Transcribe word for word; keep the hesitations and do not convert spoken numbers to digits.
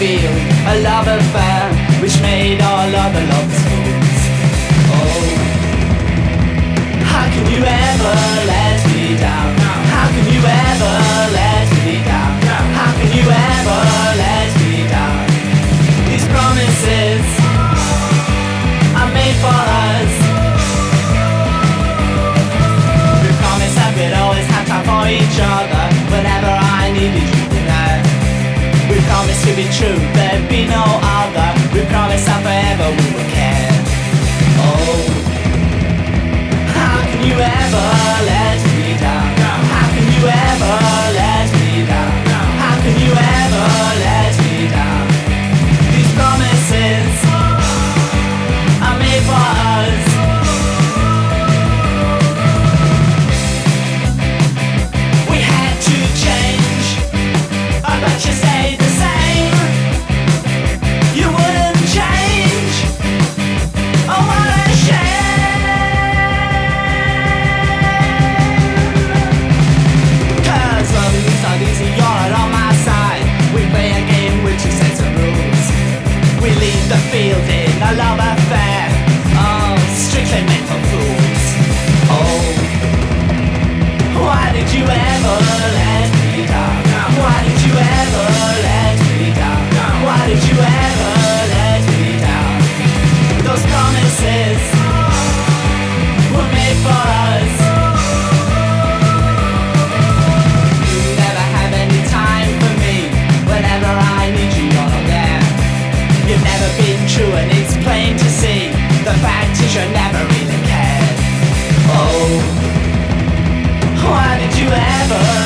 revealed a love affair which made all other lovers fools. Oh, how can you ever let me down? How can you ever let me down? How can you ever let me down? These promises are made for us. We promised that we'd always have time for each other whenever I needed you there. We promised to be true, there'd be no other. We promised that forever we would care. Oh, how can you ever let me down? How can you ever let me down? How can you ever let me down? These promises are made for us. We had to change, but you stayed the same. You wouldn't change. Oh, what a shame. 'Cause loving is not easy, you're not on my side. We play a game with two sets of rules. We leave the field in a love affair. Oh, strictly meant for fools. Oh, why did you ever let me down? Why did you ever let me down? Why did you ever let me down? Those promises were made for us. You never have any time for me. Whenever I need you, you're not there. You've never been true and it's plain to see. The fact is you never really cared. Oh, why did you ever